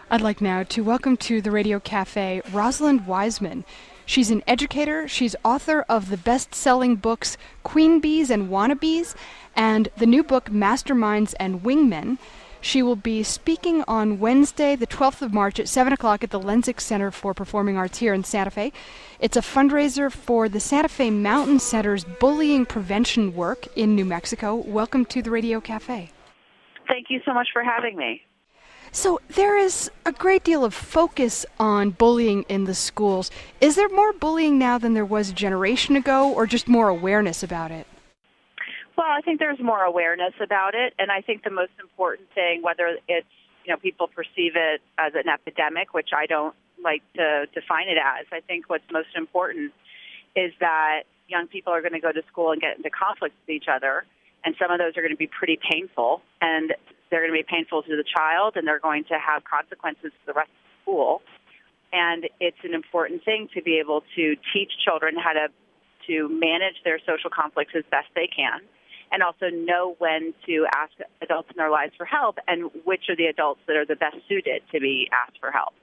I'd like now to welcome to the Radio Cafe Rosalind Wiseman. She's an educator. She's author of the best-selling books Queen Bees and Wannabes and the new book Masterminds and Wingmen. She will be speaking on Wednesday, the 12th of March at 7 o'clock at the Lenzik Center for Performing Arts here in Santa Fe. It's a fundraiser for the Santa Fe Mountain Center's bullying prevention work in New Mexico. Welcome to the Radio Cafe. Thank you so much for having me. So there is a great deal of focus on bullying in the schools. Is there more bullying now than there was a generation ago, or just more awareness about it? Well, I think there's more awareness about it, and I think the most important thing, whether it's, people perceive it as an epidemic, which I don't like to define it as, I think what's most important is that young people are going to go to school and get into conflicts with each other, and some of those are going to be pretty painful, and they're going to be painful to the child, and they're going to have consequences for the rest of the school. And it's an important thing to be able to teach children how to manage their social conflicts as best they can, and also know when to ask adults in their lives for help and which are the adults that are the best suited to be asked for help.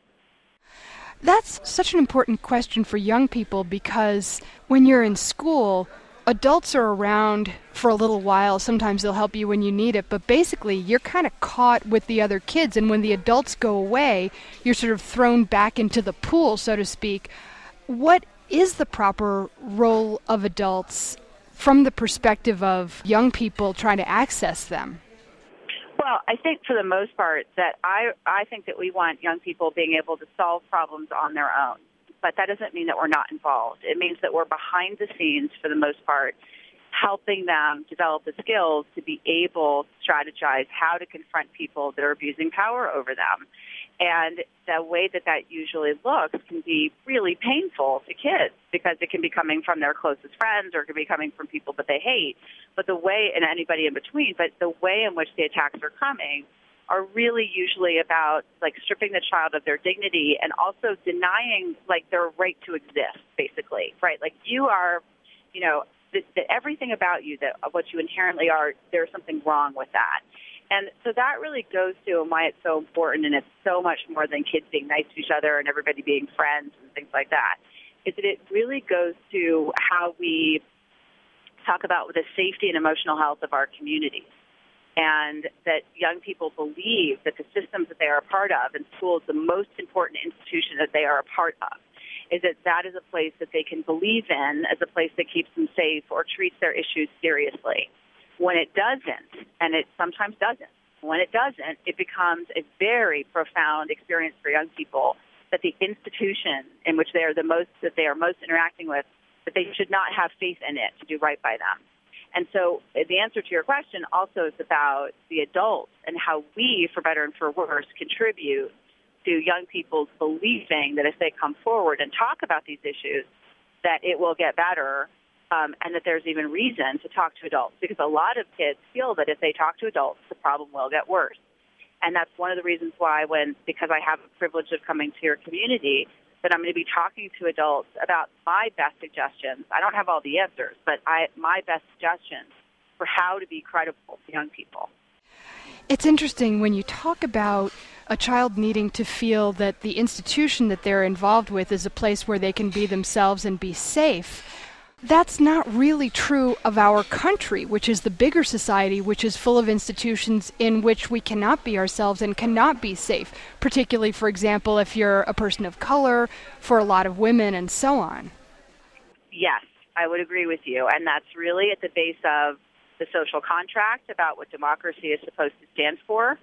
That's such an important question for young people because when you're in school, adults are around for a little while. Sometimes they'll help you when you need it, but basically you're kind of caught with the other kids, and when the adults go away, you're sort of thrown back into the pool, so to speak. What is the proper role of adults from the perspective of young people trying to access them? Well, I think for the most part that I think that we want young people being able to solve problems on their own. But that doesn't mean that we're not involved. It means that we're behind the scenes, for the most part, helping them develop the skills to be able to strategize how to confront people that are abusing power over them. And the way that usually looks can be really painful to kids because it can be coming from their closest friends or it can be coming from people that they hate. But the way, and anybody in between, but the way in which the attacks are coming are really usually about stripping the child of their dignity and also denying their right to exist, basically, right? You are, that everything about you, that what you inherently are, there's something wrong with that. And so that really goes to and why it's so important, and it's so much more than kids being nice to each other and everybody being friends and things like that, is that it really goes to how we talk about the safety and emotional health of our communities. And that young people believe that the systems that they are a part of, and school is the most important institution that they are a part of, is that is a place that they can believe in as a place that keeps them safe or treats their issues seriously. When it doesn't, and it sometimes doesn't, when it doesn't, it becomes a very profound experience for young people that the institution in which they are most interacting with, that they should not have faith in it to do right by them. And so the answer to your question also is about the adults and how we, for better and for worse, contribute to young people's believing that if they come forward and talk about these issues, that it will get better and that there's even reason to talk to adults. Because a lot of kids feel that if they talk to adults, the problem will get worse. And that's one of the reasons why because I have the privilege of coming to your community, that I'm going to be talking to adults about my best suggestions. I don't have all the answers, but my best suggestions for how to be credible to young people. It's interesting when you talk about a child needing to feel that the institution that they're involved with is a place where they can be themselves and be safe. That's not really true of our country, which is the bigger society, which is full of institutions in which we cannot be ourselves and cannot be safe, particularly, for example, if you're a person of color, for a lot of women, and so on. Yes, I would agree with you, and that's really at the base of the social contract about what democracy is supposed to stand for.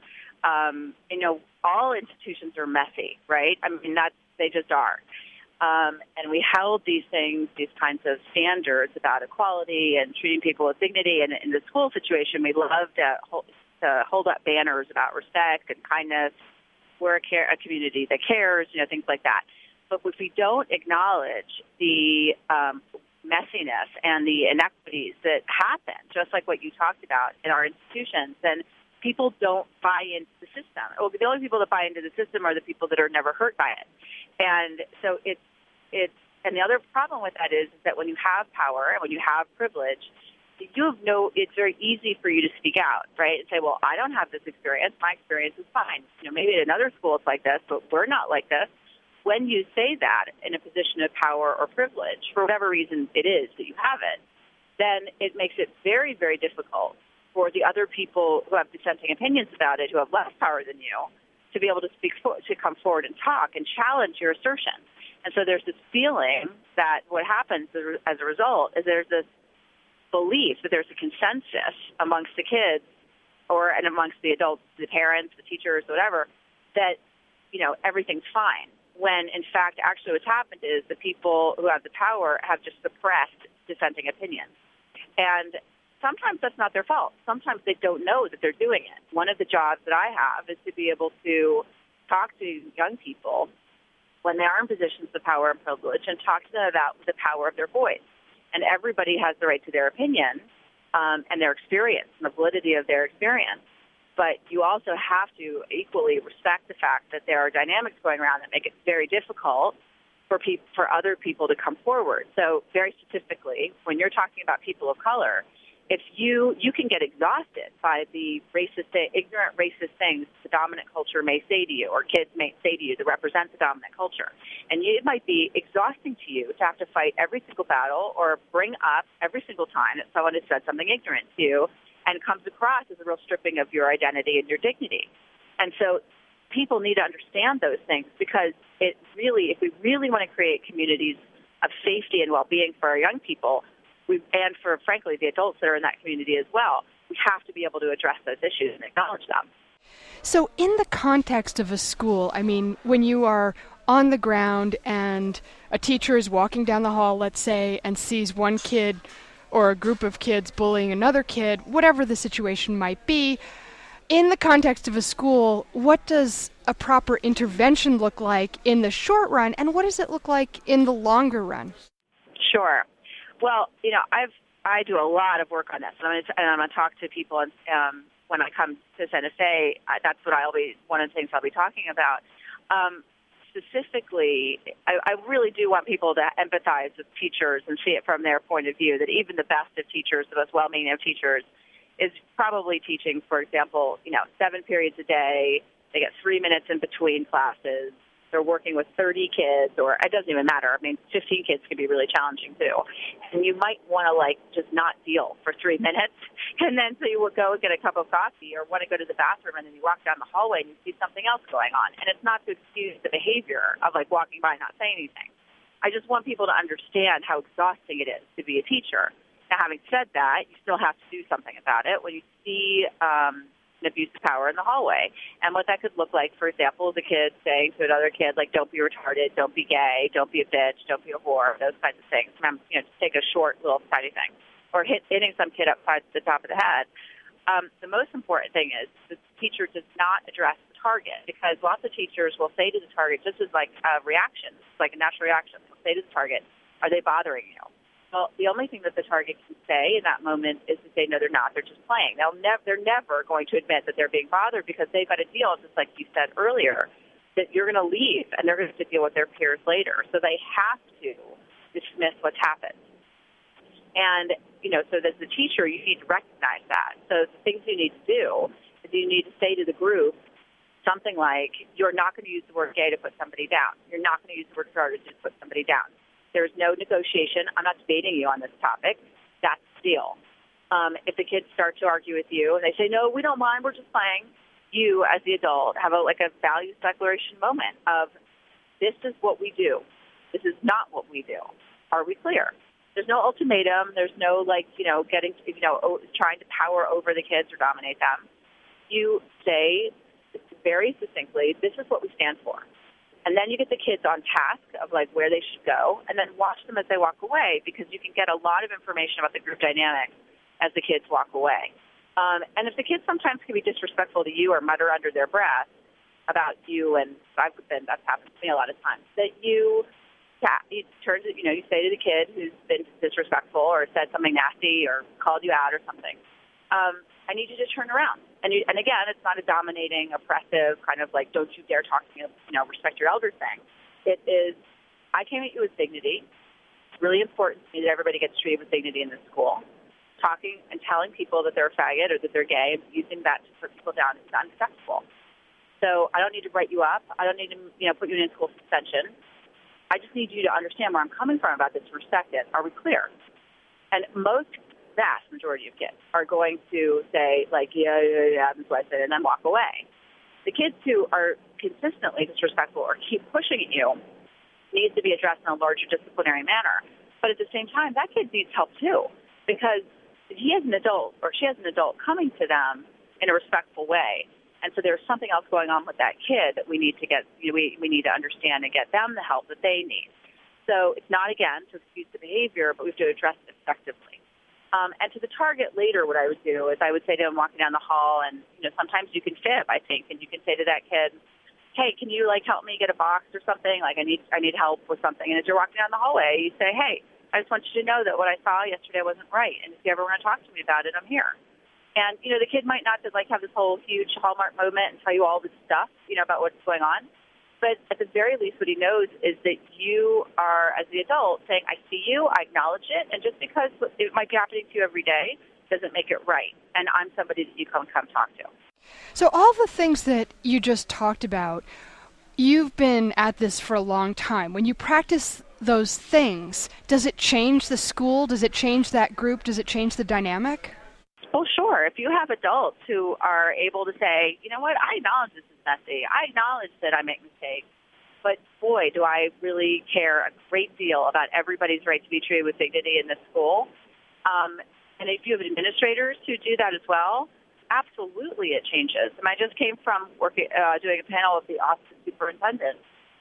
All institutions are messy, right? I mean, they just are. And we held these kinds of standards about equality and treating people with dignity. And in the school situation, we love to hold up banners about respect and kindness. We're a community that cares, things like that. But if we don't acknowledge the messiness and the inequities that happen, just like what you talked about in our institutions, then people don't buy into the system. The only people that buy into the system are the people that are never hurt by it. And so and the other problem with that is that when you have power and when you have privilege, it's very easy for you to speak out, right? And say, well, I don't have this experience. My experience is fine. Maybe at another school it's like this, but we're not like this. When you say that in a position of power or privilege, for whatever reason it is that you have it, then it makes it very, very difficult for the other people who have dissenting opinions about it, who have less power than you, to be able to to come forward and talk and challenge your assertions. And so there's this feeling that what happens as a result is there's this belief that there's a consensus amongst the kids and amongst the adults, the parents, the teachers, whatever, that, everything's fine. When, in fact, actually what's happened is the people who have the power have just suppressed dissenting opinions. And sometimes that's not their fault. Sometimes they don't know that they're doing it. One of the jobs that I have is to be able to talk to young people when they are in positions of power and privilege and talk to them about the power of their voice. And everybody has the right to their opinion and their experience and the validity of their experience. But you also have to equally respect the fact that there are dynamics going around that make it very difficult for other people to come forward. So very specifically, when you're talking about people of color, if you can get exhausted by the ignorant racist things the dominant culture may say to you, or kids may say to you that represent the dominant culture. And it might be exhausting to you to have to fight every single battle or bring up every single time that someone has said something ignorant to you and comes across as a real stripping of your identity and your dignity. And so people need to understand those things, because if we really want to create communities of safety and well-being for our young people, and for, frankly, the adults that are in that community as well, we have to be able to address those issues and acknowledge them. So in the context of a school, when you are on the ground and a teacher is walking down the hall, let's say, and sees one kid or a group of kids bullying another kid, whatever the situation might be, in the context of a school, what does a proper intervention look like in the short run, and what does it look like in the longer run? Sure. Well, I do a lot of work on this, and I'm going to talk to people when I come to Santa Fe. That's one of the things I'll be talking about. Specifically, I really do want people to empathize with teachers and see it from their point of view, that even the best of teachers, the most well-meaning of teachers, is probably teaching, for example, 7 periods a day. They get 3 minutes in between classes. They're working with 30 kids, or it doesn't even matter. 15 kids can be really challenging too. And you might want to just not deal for 3 minutes, and then so you will go and get a cup of coffee or want to go to the bathroom, and then you walk down the hallway and you see something else going on. And it's not to excuse the behavior of walking by and not saying anything. I just want people to understand how exhausting it is to be a teacher. Now, having said that, you still have to do something about it when you see an abuse of power in the hallway. And what that could look like, for example, is a kid saying to another kid, don't be retarded, don't be gay, don't be a bitch, don't be a whore, those kinds of things. Just take a short little tiny thing. Or hitting some kid upside the top of the head. The most important thing is the teacher does not address the target, because lots of teachers will say to the target, just as a reaction, it's like a natural reaction, they'll say to the target, are they bothering you? Well, the only thing that the target can say in that moment is to say, no, they're not. They're just playing. They're never going to admit that they're being bothered, because they've got to deal, just like you said earlier, that you're going to leave and they're going to have to deal with their peers later. So they have to dismiss what's happened. And, so as the teacher, you need to recognize that. So the things you need to do is you need to say to the group something like, you're not going to use the word gay to put somebody down. You're not going to use the word retarded to put somebody down. There's no negotiation. I'm not debating you on this topic. That's the deal. If the kids start to argue with you and they say, no, we don't mind, we're just playing, you as the adult have a values declaration moment of, this is what we do. This is not what we do. Are we clear? There's no ultimatum. There's no trying to power over the kids or dominate them. You say very succinctly, this is what we stand for. And then you get the kids on task of where they should go, and then watch them as they walk away, because you can get a lot of information about the group dynamics as the kids walk away. And if the kids sometimes can be disrespectful to you or mutter under their breath about you, and that's happened to me a lot of times, that you say to the kid who's been disrespectful or said something nasty or called you out or something, I need you to turn around. And again, it's not a dominating, oppressive kind of don't you dare talk to me, respect your elders thing. It is, I came at you with dignity. It's really important to me that everybody gets treated with dignity in this school. talking and telling people that they're a faggot or that they're gay and using that to put people down is unacceptable. So I don't need to write you up. I don't need to, put you in school suspension. I just need you to understand where I'm coming from about this and respect it. Are we clear? And vast majority of kids are going to say, like, yeah, that's what I said, and then walk away. The kids who are consistently disrespectful or keep pushing at you needs to be addressed in a larger disciplinary manner. But at the same time, that kid needs help too, because he has an adult or she has an adult coming to them in a respectful way. And so there's something else going on with that kid that we need to get, we need to understand and get them the help that they need. So it's not, again, to excuse the behavior, but we have to address it effectively. And to the target later, what I would do is I would say to him walking down the hall, and, sometimes you can fib, I think, and you can say to that kid, hey, can you, help me get a box or something? I need help with something. And as you're walking down the hallway, you say, hey, I just want you to know that what I saw yesterday wasn't right. And if you ever want to talk to me about it, I'm here. And, the kid might not just, have this whole huge Hallmark moment and tell you all this stuff, about what's going on. But at the very least, what he knows is that you are, as the adult, saying, I see you, I acknowledge it, and just because it might be happening to you every day doesn't make it right. And I'm somebody that you come talk to. So all the things that you just talked about, you've been at this for a long time. When you practice those things, does it change the school? Does it change that group? Does it change the dynamic? Well, sure. If you have adults who are able to say, you know what, I acknowledge this is messy. I acknowledge that I make mistakes. But, boy, do I really care a great deal about everybody's right to be treated with dignity in this school. And if you have administrators who do that as well, absolutely it changes. And I just came from doing a panel with the Office of Superintendent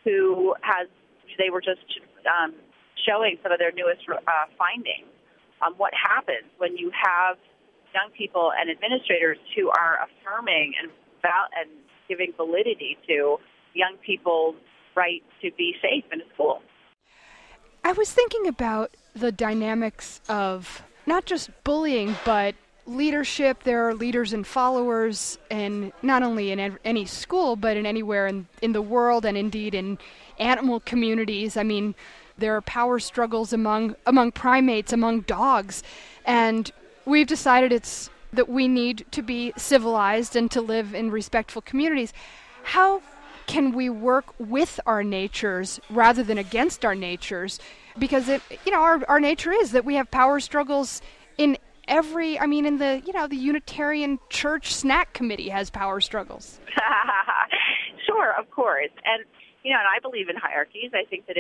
they were just showing some of their newest findings on what happens when you have young people and administrators who are affirming and giving validity to young people's right to be safe in a school. I was thinking about the dynamics of not just bullying, but leadership. There are leaders and followers, and not only in any school, but in anywhere in the world, and indeed in animal communities. I mean, there are power struggles among primates, among dogs, and we've decided that we need to be civilized and to live in respectful communities. How can we work with our natures rather than against our natures? Because our nature is that we have power struggles in the Unitarian Church snack committee has power struggles. Sure, of course. And and I believe in hierarchies. I think that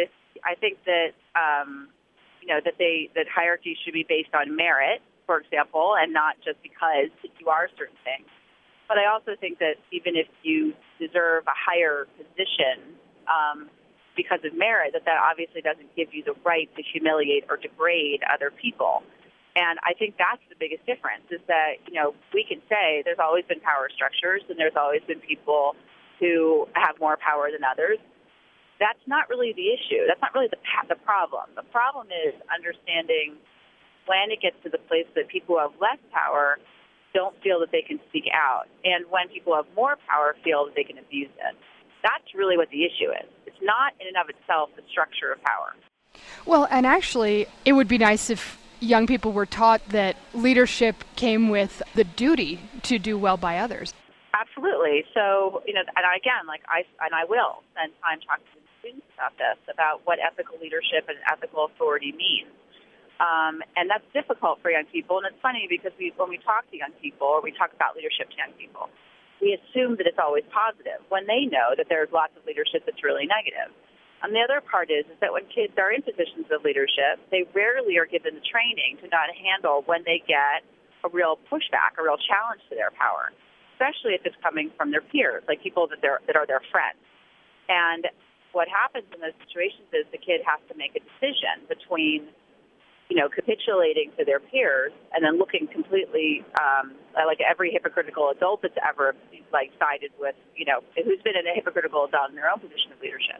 that hierarchies should be based on merit, for example, and not just because you are certain things. But I also think that even if you deserve a higher position because of merit, that obviously doesn't give you the right to humiliate or degrade other people. And I think that's the biggest difference is that, we can say there's always been power structures and there's always been people who have more power than others. That's not really the issue. That's not really the problem. The problem is understanding when it gets to the place that people who have less power don't feel that they can speak out, and when people who have more power feel that they can abuse it. That's really what the issue is. It's not in and of itself the structure of power. Well, and actually, it would be nice if young people were taught that leadership came with the duty to do well by others. Absolutely. So, and again, I will spend time talking to students about this, about what ethical leadership and ethical authority means. And that's difficult for young people. And it's funny because when we talk to young people or we talk about leadership to young people, we assume that it's always positive when they know that there's lots of leadership that's really negative. And the other part is that when kids are in positions of leadership, they rarely are given the training to not handle when they get a real pushback, a real challenge to their power, especially if it's coming from their peers, like people that are their friends. And what happens in those situations is the kid has to make a decision between capitulating to their peers and then looking completely like every hypocritical adult that's ever sided with, who's been in a hypocritical adult in their own position of leadership,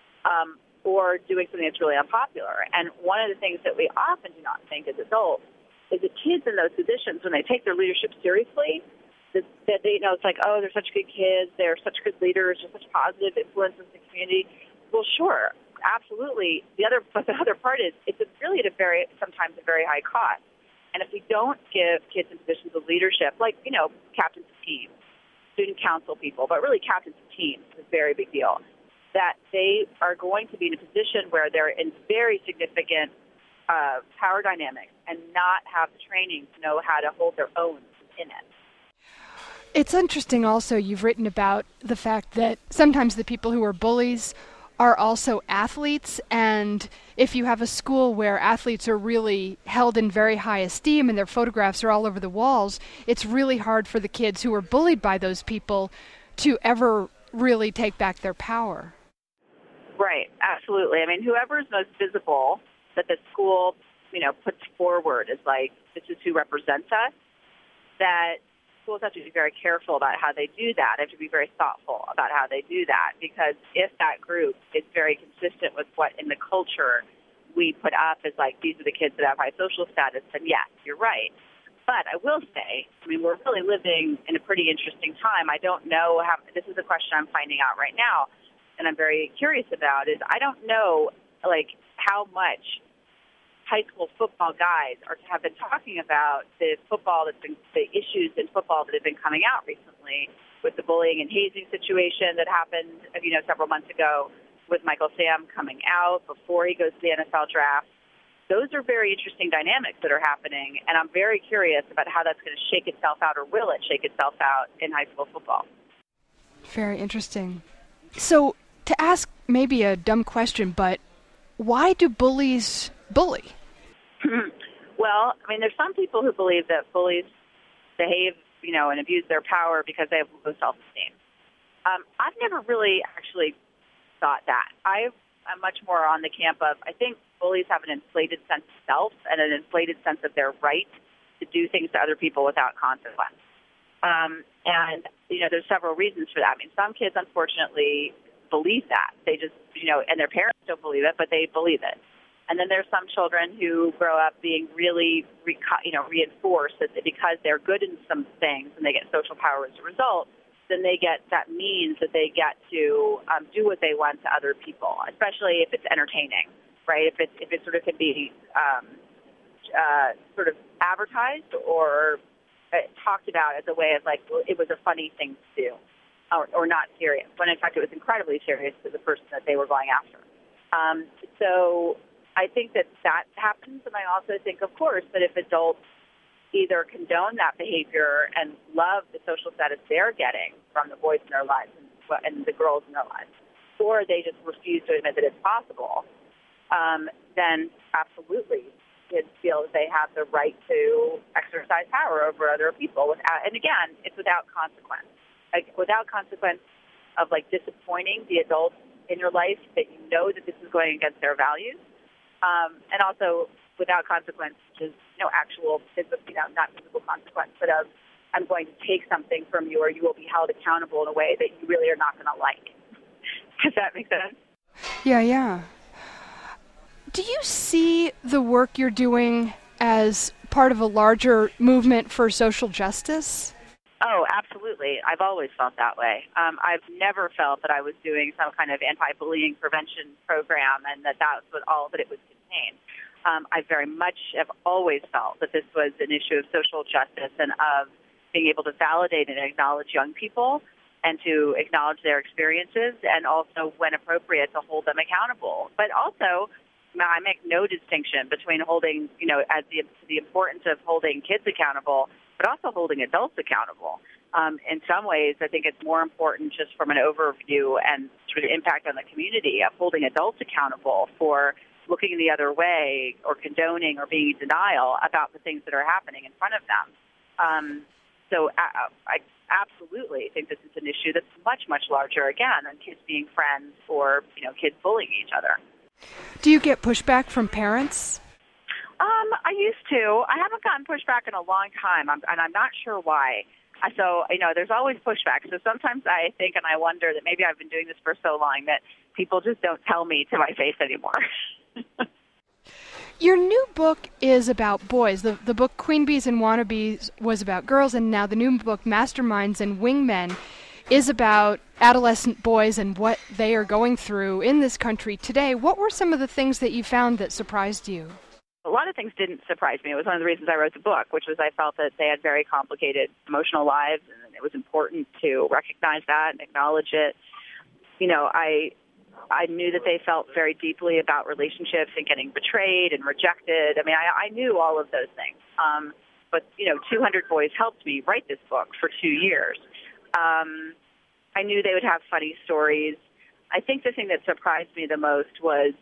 or doing something that's really unpopular. And one of the things that we often do not think as adults is that kids in those positions, when they take their leadership seriously, that they it's like, oh, they're such good kids, they're such good leaders, they're such positive influences in the community. Well, sure. Absolutely. But the other part is it's really sometimes a very high cost. And if we don't give kids in positions of leadership, like, captains of teams, student council people, but really captains of teams is a very big deal, that they are going to be in a position where they're in very significant power dynamics and not have the training to know how to hold their own in it. It's interesting also, you've written about the fact that sometimes the people who are bullies are also athletes, and if you have a school where athletes are really held in very high esteem and their photographs are all over the walls, it's really hard for the kids who are bullied by those people to ever really take back their power. Right, absolutely. I mean, whoever is most visible that the school, puts forward as like, this is who represents us, that schools have to be very careful about how they do that. They have to be very thoughtful about how they do that, because if that group is very consistent with what in the culture we put up as like, these are the kids that have high social status, then yes, you're right. But I will say, we're really living in a pretty interesting time. I don't know how, this is a question I'm finding out right now, and I'm very curious about, is I don't know, like, how much high school football guys have been talking about the issues in football that have been coming out recently with the bullying and hazing situation that happened, several months ago with Michael Sam coming out before he goes to the NFL draft. Those are very interesting dynamics that are happening, and I'm very curious about how that's going to shake itself out, or will it shake itself out in high school football. Very interesting. So, to ask maybe a dumb question, but why do bullies bully? Well, there's some people who believe that bullies behave, and abuse their power because they have low self-esteem. I've never really actually thought that. I'm much more on the camp of, I think bullies have an inflated sense of self and an inflated sense of their right to do things to other people without consequence. And there's several reasons for that. Some kids, unfortunately, believe that. They just, and their parents don't believe it, but they believe it. And then there's some children who grow up being really, reinforced that because they're good in some things and they get social power as a result, then they get that means that they get to do what they want to other people, especially if it's entertaining, right? If it sort of can be sort of advertised or talked about as a way of like, well, it was a funny thing to do, or not serious, when in fact it was incredibly serious to the person that they were going after. So I think that happens, and I also think, of course, that if adults either condone that behavior and love the social status they're getting from the boys in their lives and the girls in their lives, or they just refuse to admit that it's possible, then absolutely kids feel that they have the right to exercise power over other people. And again, it's without consequence. Without consequence of disappointing the adults in your life that you know that this is going against their values. And also without consequence, which is actual physical, not physical consequence, but of I'm going to take something from you, or you will be held accountable in a way that you really are not going to like. Does that make sense? Yeah. Do you see the work you're doing as part of a larger movement for social justice? Oh, absolutely. I've always felt that way. I've never felt that I was doing some kind of anti-bullying prevention program and that was all that it would contain. I very much have always felt that this was an issue of social justice and of being able to validate and acknowledge young people and to acknowledge their experiences, and also, when appropriate, to hold them accountable. But also, I make no distinction between holding, as the importance of holding kids accountable, but also holding adults accountable. In some ways, I think it's more important just from an overview and sort of impact on the community of holding adults accountable for looking the other way or condoning or being in denial about the things that are happening in front of them. So I absolutely think this is an issue that's much, much larger, again, than kids being friends or, kids bullying each other. Do you get pushback from parents? I used to. I haven't gotten pushback in a long time, and I'm not sure why. So, there's always pushback. So sometimes I think and I wonder that maybe I've been doing this for so long that people just don't tell me to my face anymore. Your new book is about boys. The book Queen Bees and Wannabes was about girls, and now the new book Masterminds and Wingmen is about adolescent boys and what they are going through in this country today. What were some of the things that you found that surprised you? A lot of things didn't surprise me. It was one of the reasons I wrote the book, which was I felt that they had very complicated emotional lives, and it was important to recognize that and acknowledge it. You know, I knew that they felt very deeply about relationships and getting betrayed and rejected. I mean, I knew all of those things. But, 200 Boys helped me write this book for 2 years. I knew they would have funny stories. I think the thing that surprised me the most was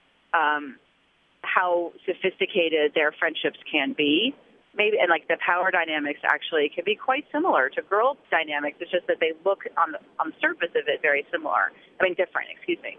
how sophisticated their friendships can be. Maybe, and like the power dynamics actually can be quite similar to girl dynamics. It's just that they look on the surface of it very similar. Different, excuse me.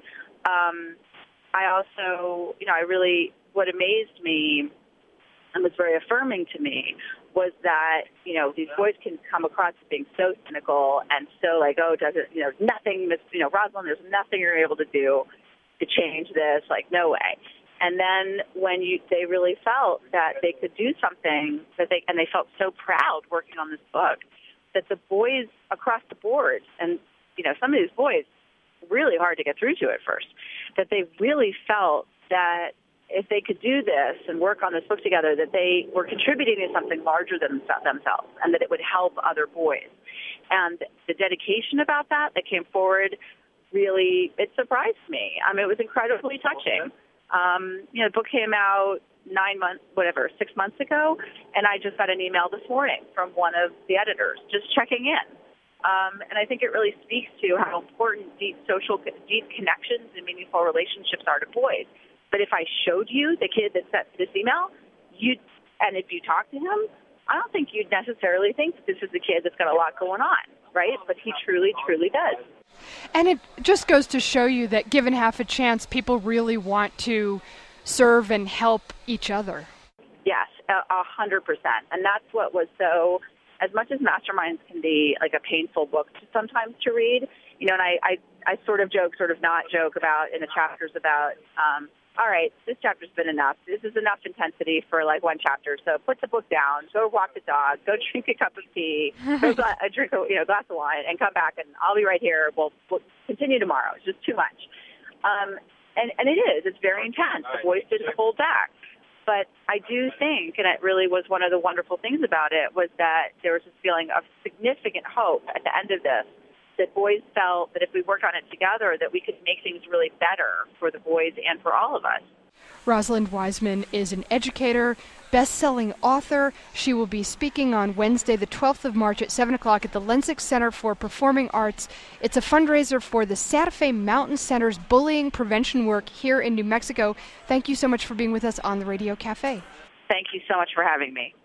I also, what amazed me and was very affirming to me was that, these boys can come across as being so cynical and so like, nothing, Rosalind, there's nothing you're able to do to change this, like, no way. And then when they really felt that they could do something and they felt so proud working on this book, that the boys across the board, and, some of these boys, really hard to get through to at first, that they really felt that if they could do this and work on this book together, that they were contributing to something larger than themselves and that it would help other boys. And the dedication about that came forward really, it surprised me. It was incredibly touching. The book came out 6 months ago, and I just got an email this morning from one of the editors just checking in. And I think it really speaks to how important deep connections and meaningful relationships are to boys. But if I showed you the kid that sent this email, and if you talk to him, I don't think you'd necessarily think that this is a kid that's got a lot going on, right? But he truly, truly does. And it just goes to show you that given half a chance, people really want to serve and help each other. Yes, 100%. And that's what was so, as much as Masterminds can be like a painful book sometimes to read, and I sort of joke, sort of not joke about in the chapters about, all right, this chapter's been enough. This is enough intensity for like one chapter. So put the book down, go walk the dog, go drink a cup of tea, go drink a glass of wine, and come back, and I'll be right here. We'll continue tomorrow. It's just too much. And it is. It's very intense. The boys didn't hold back. But I do think, and it really was one of the wonderful things about it, was that there was this feeling of significant hope at the end of this, that boys felt that if we worked on it together, that we could make things really better for the boys and for all of us. Rosalind Wiseman is an educator, best-selling author. She will be speaking on Wednesday, the 12th of March at 7 o'clock at the Lensick Center for Performing Arts. It's a fundraiser for the Santa Fe Mountain Center's bullying prevention work here in New Mexico. Thank you so much for being with us on the Radio Cafe. Thank you so much for having me.